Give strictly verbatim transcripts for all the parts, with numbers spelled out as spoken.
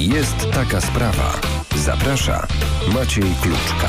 Jest taka sprawa. Zaprasza Maciej Kluczka.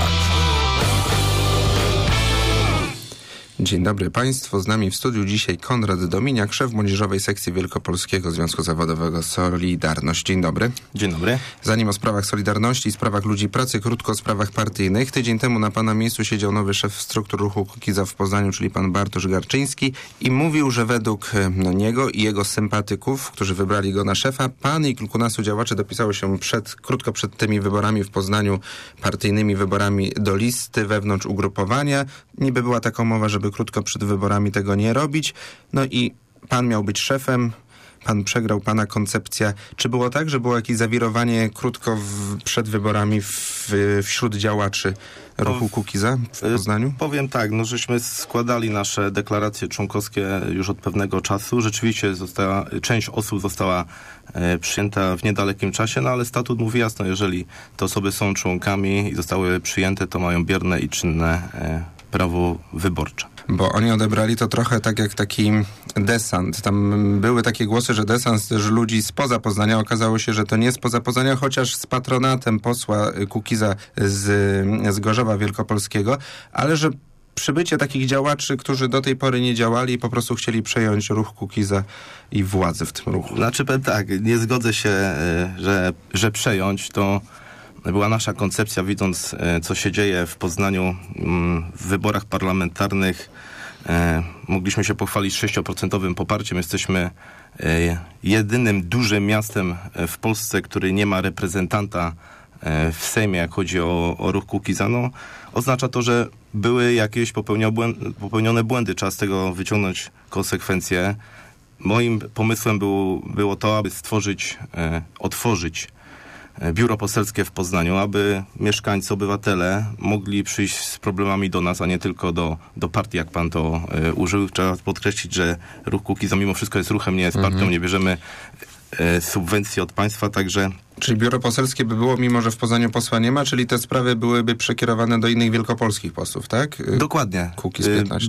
Dzień dobry Państwu. Z nami w studiu dzisiaj Konrad Dominiak, szef Młodzieżowej Sekcji Wielkopolskiego Związku Zawodowego Solidarność. Dzień dobry. Dzień dobry. Zanim o sprawach Solidarności, sprawach ludzi pracy, krótko o sprawach partyjnych. Tydzień temu na pana miejscu siedział nowy szef struktur ruchu Kukiza w Poznaniu, czyli pan Bartosz Garczyński, i mówił, że według no, niego i jego sympatyków, którzy wybrali go na szefa, pan i kilkunastu działaczy dopisało się przed, krótko przed tymi wyborami w Poznaniu, partyjnymi wyborami do listy wewnątrz ugrupowania. Niby była taka umowa, żeby krótko przed wyborami tego nie robić. No i pan miał być szefem, pan przegrał, pana koncepcja. Czy było tak, że było jakieś zawirowanie krótko w, przed wyborami w, wśród działaczy ruchu Kukiza w Poznaniu? Powiem tak, no żeśmy składali nasze deklaracje członkowskie już od pewnego czasu. Rzeczywiście została, część osób została e, przyjęta w niedalekim czasie, no ale statut mówi jasno, jeżeli te osoby są członkami i zostały przyjęte, to mają bierne i czynne e, prawo wyborcze. Bo oni odebrali to trochę tak jak taki desant. Tam były takie głosy, że desant też ludzi spoza Poznania. Okazało się, że to nie spoza Poznania, chociaż z patronatem posła Kukiza z, z Gorzowa Wielkopolskiego, ale że przybycie takich działaczy, którzy do tej pory nie działali i po prostu chcieli przejąć ruch Kukiza i władzę w tym ruchu. Znaczy tak, nie zgodzę się, że, że przejąć to była nasza koncepcja, widząc, co się dzieje w Poznaniu w wyborach parlamentarnych. Mogliśmy się pochwalić sześcioprocentowym poparciem. Jesteśmy jedynym dużym miastem w Polsce, który nie ma reprezentanta w Sejmie, jak chodzi o, o ruch Kukiza. No, oznacza to, że były jakieś popełnione błędy. Trzeba z tego wyciągnąć konsekwencje. Moim pomysłem był, było to, aby stworzyć, otworzyć biuro poselskie w Poznaniu, aby mieszkańcy, obywatele mogli przyjść z problemami do nas, a nie tylko do, do partii, jak pan to e, użył. Trzeba podkreślić, że ruch Kukiza mimo wszystko jest ruchem, nie jest partią, mhm. nie bierzemy e, subwencji od państwa, także... Czyli biuro poselskie by było, mimo że w Poznaniu posła nie ma, czyli te sprawy byłyby przekierowane do innych wielkopolskich posłów, tak? Dokładnie. Kukiz piętnaście.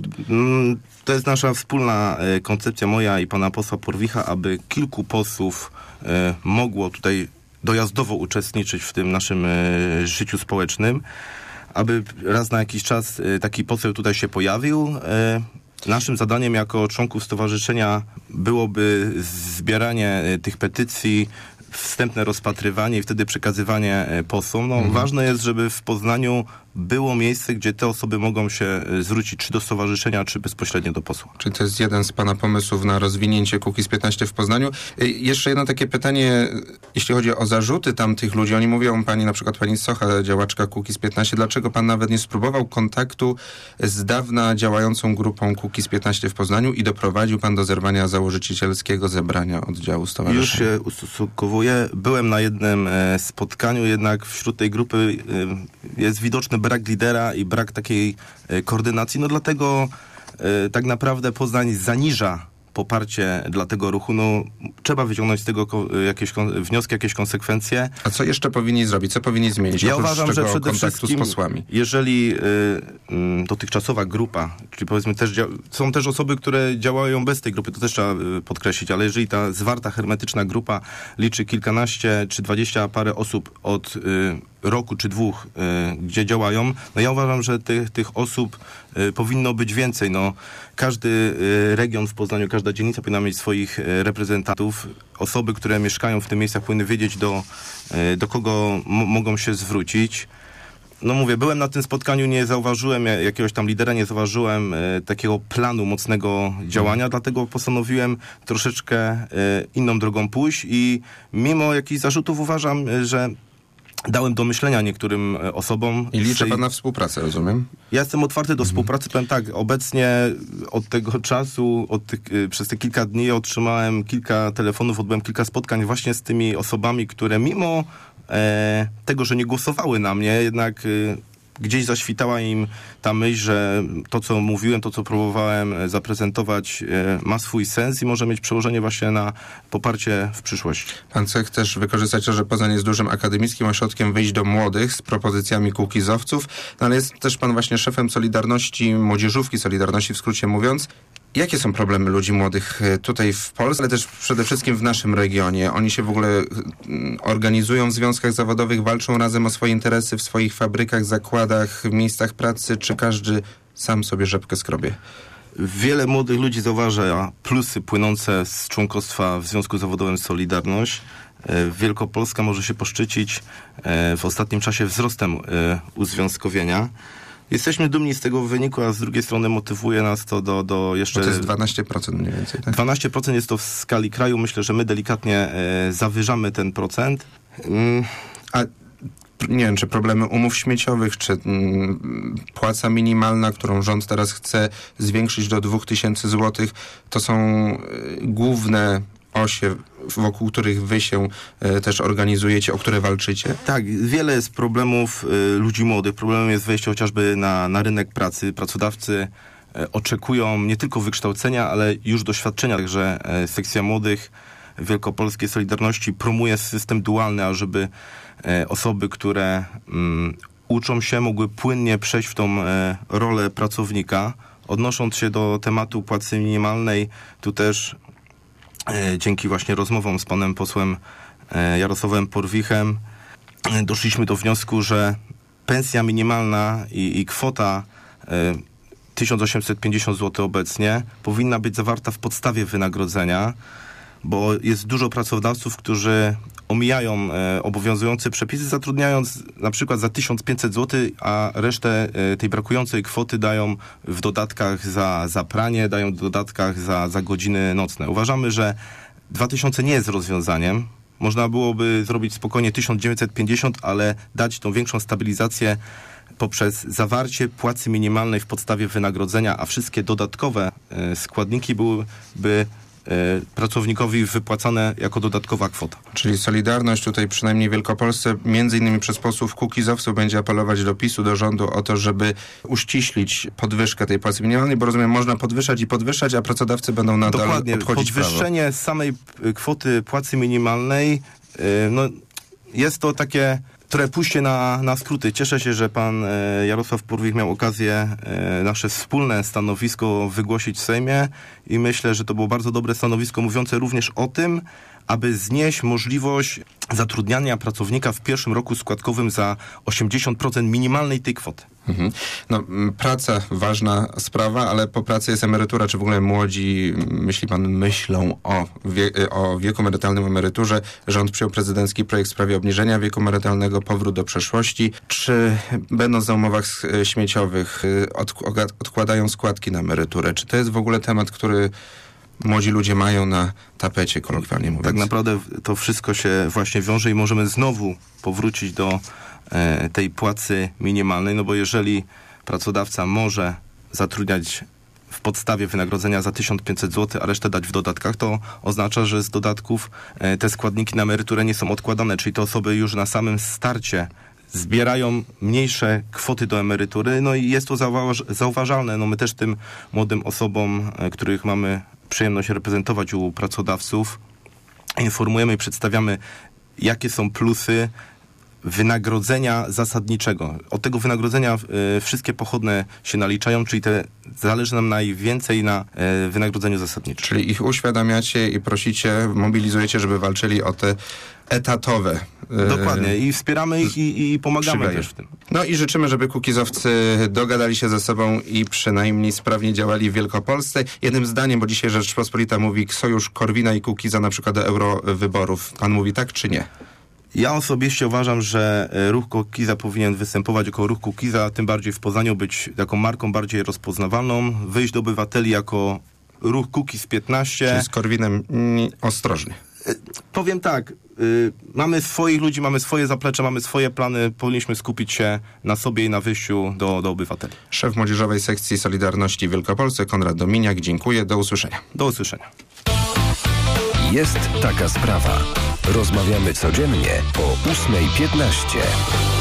To jest nasza wspólna koncepcja, moja i pana posła Porwicha, aby kilku posłów e, mogło tutaj dojazdowo uczestniczyć w tym naszym e, życiu społecznym, aby raz na jakiś czas e, taki poseł tutaj się pojawił. E, naszym zadaniem jako członków stowarzyszenia byłoby zbieranie e, tych petycji, wstępne rozpatrywanie i wtedy przekazywanie posłom. No, mhm. Ważne jest, żeby w Poznaniu było miejsce, gdzie te osoby mogą się zwrócić czy do stowarzyszenia, czy bezpośrednio do posła. Czyli to jest jeden z pana pomysłów na rozwinięcie Kukiz piętnaście w Poznaniu. Jeszcze jedno takie pytanie, jeśli chodzi o zarzuty tamtych ludzi. Oni mówią, pani na przykład pani Socha, działaczka Kukiz piętnaście, dlaczego pan nawet nie spróbował kontaktu z dawna działającą grupą Kukiz piętnaście w Poznaniu i doprowadził pan do zerwania założycielskiego zebrania oddziału stowarzyszenia? Już się ustosunkowuję. Byłem na jednym e, spotkaniu, jednak wśród tej grupy e, jest widoczny brak lidera i brak takiej e, koordynacji. No dlatego e, tak naprawdę Poznań zaniża poparcie dla tego ruchu. No, trzeba wyciągnąć z tego ko- jakieś kon- wnioski, jakieś konsekwencje. A co jeszcze powinni zrobić? Co powinni zmienić? Ja uważam, że przede wszystkim, z posłami? jeżeli y, y, dotychczasowa grupa, czyli powiedzmy też dzia- są też osoby, które działają bez tej grupy, to też trzeba y, podkreślić, ale jeżeli ta zwarta, hermetyczna grupa liczy kilkanaście czy dwadzieścia parę osób od y, roku czy dwóch, y, gdzie działają, no ja uważam, że tych, tych osób y, powinno być więcej. No, każdy y, region w Poznaniu, każda dzielnica powinna mieć swoich y, reprezentantów. Osoby, które mieszkają w tych miejscach, powinny wiedzieć, do, y, do kogo m- mogą się zwrócić. No mówię, byłem na tym spotkaniu, nie zauważyłem jakiegoś tam lidera, nie zauważyłem y, takiego planu mocnego działania, hmm. dlatego postanowiłem troszeczkę y, inną drogą pójść i mimo jakichś zarzutów uważam, y, że dałem do myślenia niektórym osobom. I liczę pan na współpracę, rozumiem? Ja jestem otwarty do mhm. współpracy. Powiem tak, obecnie od tego czasu, od tych, przez te kilka dni otrzymałem kilka telefonów, odbyłem kilka spotkań właśnie z tymi osobami, które mimo e, tego, że nie głosowały na mnie, jednak e, gdzieś zaświtała im ta myśl, że to, co mówiłem, to, co próbowałem zaprezentować, ma swój sens i może mieć przełożenie właśnie na poparcie w przyszłości. Pan chce też wykorzystać to, że Poznań jest dużym akademickim ośrodkiem, wyjść do młodych z propozycjami kukizowców, no ale jest też pan właśnie szefem Solidarności, młodzieżówki Solidarności, w skrócie mówiąc. Jakie są problemy ludzi młodych tutaj w Polsce, ale też przede wszystkim w naszym regionie? Oni się w ogóle organizują w związkach zawodowych, walczą razem o swoje interesy w swoich fabrykach, zakładach, miejscach pracy, czy każdy sam sobie rzepkę skrobie? Wiele młodych ludzi zauważa plusy płynące z członkostwa w Związku Zawodowym Solidarność. Wielkopolska może się poszczycić w ostatnim czasie wzrostem uzwiązkowienia. Jesteśmy dumni z tego wyniku, a z drugiej strony motywuje nas to do, do jeszcze... Bo to jest dwanaście procent mniej więcej, tak? dwanaście procent jest to w skali kraju. Myślę, że my delikatnie e, zawyżamy ten procent. Mm, a nie wiem, czy problemy umów śmieciowych, czy mm, płaca minimalna, którą rząd teraz chce zwiększyć do dwóch tysięcy złotych, to są y, główne osie, wokół których wy się y, też organizujecie, o które walczycie? Tak, wiele jest problemów y, ludzi młodych. Problemem jest wejście chociażby na, na rynek pracy. Pracodawcy y, oczekują nie tylko wykształcenia, ale już doświadczenia. Także y, sekcja młodych Wielkopolskiej Solidarności promuje system dualny, ażeby y, osoby, które y, uczą się, mogły płynnie przejść w tą y, rolę pracownika. Odnosząc się do tematu płacy minimalnej, tu też dzięki właśnie rozmowom z panem posłem Jarosławem Porwichem doszliśmy do wniosku, że pensja minimalna i, i kwota tysiąc osiemset pięćdziesiąt złotych obecnie powinna być zawarta w podstawie wynagrodzenia, bo jest dużo pracodawców, którzy omijają e, obowiązujące przepisy, zatrudniając na przykład za tysiąc pięćset złotych, a resztę e, tej brakującej kwoty dają w dodatkach za, za pranie, dają w dodatkach za, za godziny nocne. Uważamy, że dwa tysiące nie jest rozwiązaniem. Można byłoby zrobić spokojnie tysiąc dziewięćset pięćdziesiąt, ale dać tą większą stabilizację poprzez zawarcie płacy minimalnej w podstawie wynagrodzenia, a wszystkie dodatkowe e, składniki byłyby pracownikowi wypłacane jako dodatkowa kwota. Czyli Solidarność tutaj przynajmniej w Wielkopolsce między innymi przez posłów kukizowców będzie apelować do PiSu, do rządu o to, żeby uściślić podwyżkę tej płacy minimalnej, bo rozumiem, można podwyższać i podwyższać, a pracodawcy będą nadal Dokładnie. obchodzić Podwyższenie prawo. samej kwoty płacy minimalnej yy, no, jest to takie które pójście na, na skróty. Cieszę się, że pan e, Jarosław Porwich miał okazję e, nasze wspólne stanowisko wygłosić w Sejmie i myślę, że to było bardzo dobre stanowisko mówiące również o tym, aby znieść możliwość zatrudniania pracownika w pierwszym roku składkowym za osiemdziesiąt procent minimalnej tej kwoty. Mhm. No, praca, ważna sprawa, ale po pracy jest emerytura. Czy w ogóle młodzi, myśli pan, myślą o, wie, o wieku emerytalnym, emeryturze? Rząd przyjął prezydencki projekt w sprawie obniżenia wieku emerytalnego, powrót do przeszłości. Czy będąc na umowach śmieciowych od, odkładają składki na emeryturę? Czy to jest w ogóle temat, który młodzi ludzie mają na tapecie, kolokwialnie mówiąc? Tak naprawdę to wszystko się właśnie wiąże i możemy znowu powrócić do e, tej płacy minimalnej, no bo jeżeli pracodawca może zatrudniać w podstawie wynagrodzenia za tysiąc pięćset złotych, a resztę dać w dodatkach, to oznacza, że z dodatków e, te składniki na emeryturę nie są odkładane, czyli te osoby już na samym starcie zbierają mniejsze kwoty do emerytury, no i jest to zauważ- zauważalne. No my też tym młodym osobom, e, których mamy przyjemność reprezentować u pracodawców, informujemy i przedstawiamy, jakie są plusy wynagrodzenia zasadniczego. Od tego wynagrodzenia y, wszystkie pochodne się naliczają, czyli te, zależy nam najwięcej na y, wynagrodzeniu zasadniczym. Czyli ich uświadamiacie i prosicie, mobilizujecie, żeby walczyli o te etatowe. Dokładnie. I wspieramy ich i, i pomagamy Przygaje. też w tym. No i życzymy, żeby kukizowcy dogadali się ze sobą i przynajmniej sprawnie działali w Wielkopolsce. Jednym zdaniem, bo dzisiaj Rzeczpospolita mówi sojusz Korwina i Kukiza na przykład do eurowyborów. Pan mówi tak czy nie? Ja osobiście uważam, że ruch Kukiza powinien występować jako ruch Kukiza, tym bardziej w Poznaniu być taką marką bardziej rozpoznawalną, wyjść do obywateli jako ruch Kukiz piętnaście. Czyli z Korwinem mm, ostrożnie. Powiem tak, y, mamy swoich ludzi, mamy swoje zaplecze, mamy swoje plany, powinniśmy skupić się na sobie i na wyjściu do, do obywateli. Szef Młodzieżowej Sekcji Solidarności w Wielkopolsce, Konrad Dominiak, dziękuję, do usłyszenia. Do usłyszenia. Jest taka sprawa. Rozmawiamy codziennie o ósma piętnaście.